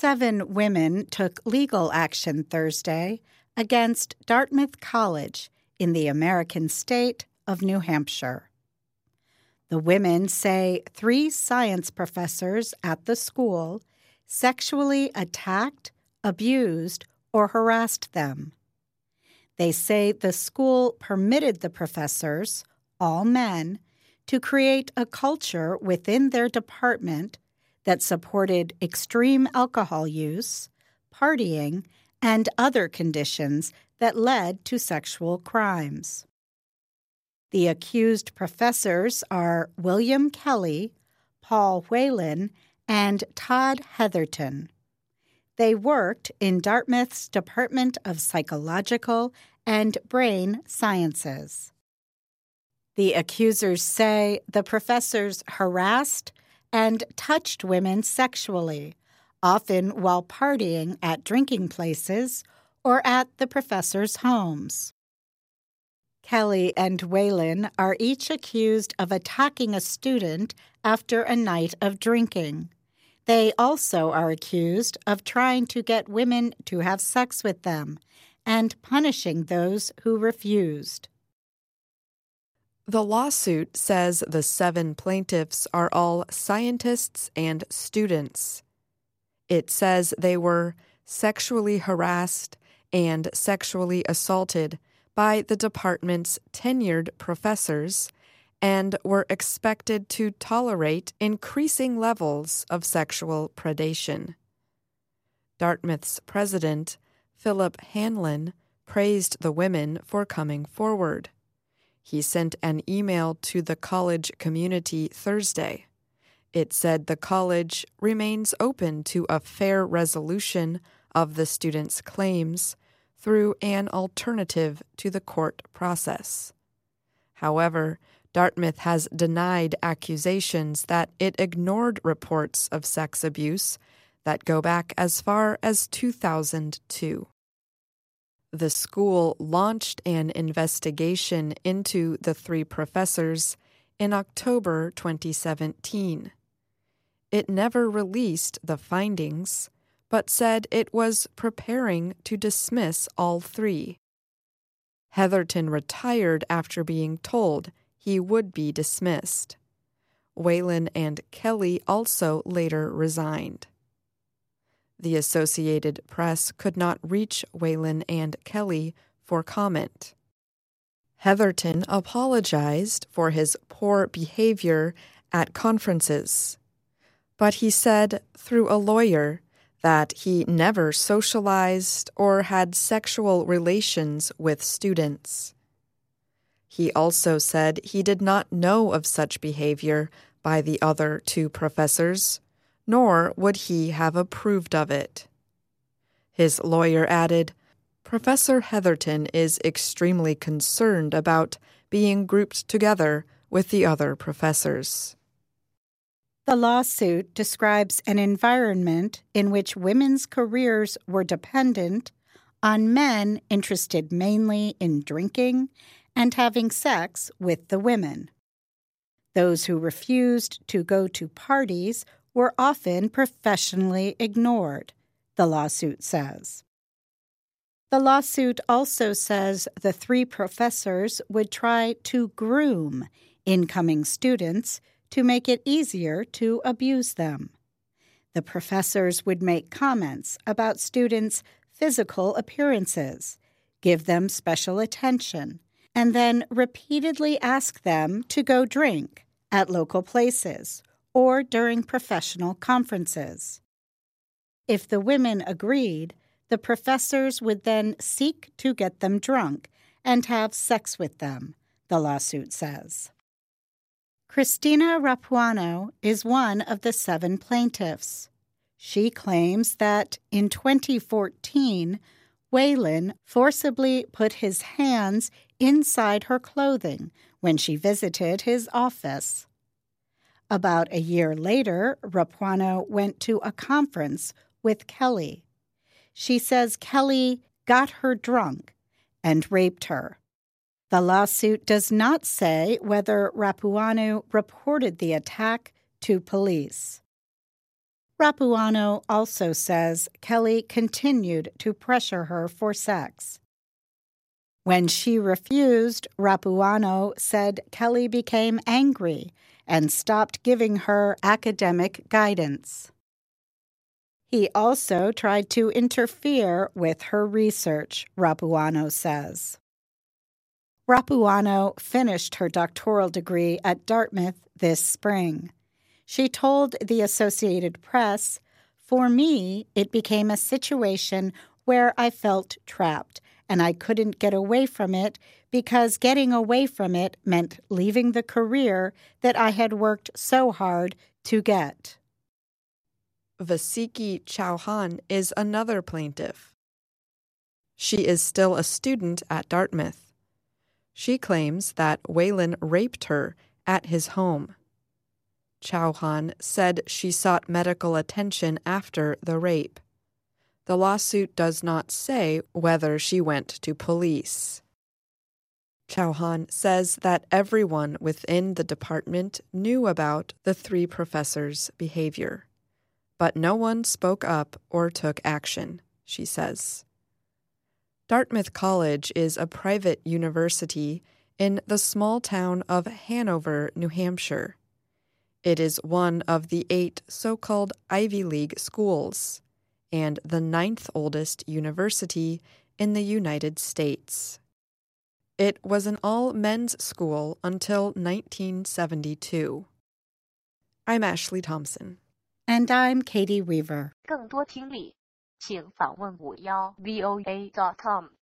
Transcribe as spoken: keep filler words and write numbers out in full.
Seven women took legal action Thursday against Dartmouth College in the American state of New Hampshire. The women say three science professors at the school sexually attacked, abused, or harassed them. They say the school permitted the professors, all men, to create a culture within their department that supported extreme alcohol use, partying, and other conditions that led to sexual crimes. The accused professors are William Kelly, Paul Whelan, and Todd Heatherton. They worked in Dartmouth's Department of Psychological and Brain Sciences. The accusers say the professors harassed and touched women sexually, often while partying at drinking places or at the professors' homes. Kelly and Whelan are each accused of attacking a student after a night of drinking. They also are accused of trying to get women to have sex with them and punishing those who refused. The lawsuit says the seven plaintiffs are all scientists and students. It says they were sexually harassed and sexually assaulted by the department's tenured professors and were expected to tolerate increasing levels of sexual predation. Dartmouth's president, Philip Hanlon, praised the women for coming forward. He sent an email to the college community Thursday. It said the college remains open to a fair resolution of the students' claims through an alternative to the court process. However, Dartmouth has denied accusations that it ignored reports of sex abuse that go back as far as two thousand two. The school launched an investigation into the three professors in October twenty seventeen. It never released the findings, but said it was preparing to dismiss all three. Heatherton retired after being told he would be dismissed. Whelan and Kelly also later resigned. The Associated Press could not reach Whelan and Kelly for comment. Heatherton apologized for his poor behavior at conferences, but he said through a lawyer that he never socialized or had sexual relations with students. He also said he did not know of such behavior by the other two professors, nor would he have approved of it. His lawyer added, "Professor Heatherton is extremely concerned about being grouped together with the other professors." The lawsuit describes an environment in which women's careers were dependent on men interested mainly in drinking and having sex with the women. Those who refused to go to parties were often professionally ignored, the lawsuit says. The lawsuit also says the three professors would try to groom incoming students to make it easier to abuse them. The professors would make comments about students' physical appearances, give them special attention, and then repeatedly ask them to go drink at local places or during professional conferences. If the women agreed, the professors would then seek to get them drunk and have sex with them, the lawsuit says. Christina Rapuano is one of the seven plaintiffs. She claims that in twenty fourteen, Whelan forcibly put his hands inside her clothing when she visited his office. About a year later, Rapuano went to a conference with Kelly. She says Kelly got her drunk and raped her. The lawsuit does not say whether Rapuano reported the attack to police. Rapuano also says Kelly continued to pressure her for sex. When she refused, Rapuano said Kelly became angry and stopped giving her academic guidance. He also tried to interfere with her research, Rapuano says. Rapuano finished her doctoral degree at Dartmouth this spring. She told the Associated Press, "For me, it became a situation where I felt trapped, and I couldn't get away from it because getting away from it meant leaving the career that I had worked so hard to get." Vasiki Chauhan is another plaintiff. She is still a student at Dartmouth. She claims that Whelan raped her at his home. Chauhan said she sought medical attention after the rape. The lawsuit does not say whether she went to police. Chauhan says that everyone within the department knew about the three professors' behavior, but no one spoke up or took action, she says. Dartmouth College is a private university in the small town of Hanover, New Hampshire. It is one of the eight so-called Ivy League schools and the ninth oldest university in the United States. It was an all-men's school until nineteen seventy-two. I'm Ashley Thompson. And I'm Katie Weaver. 更多听力，请访问五幺 V O A dot com。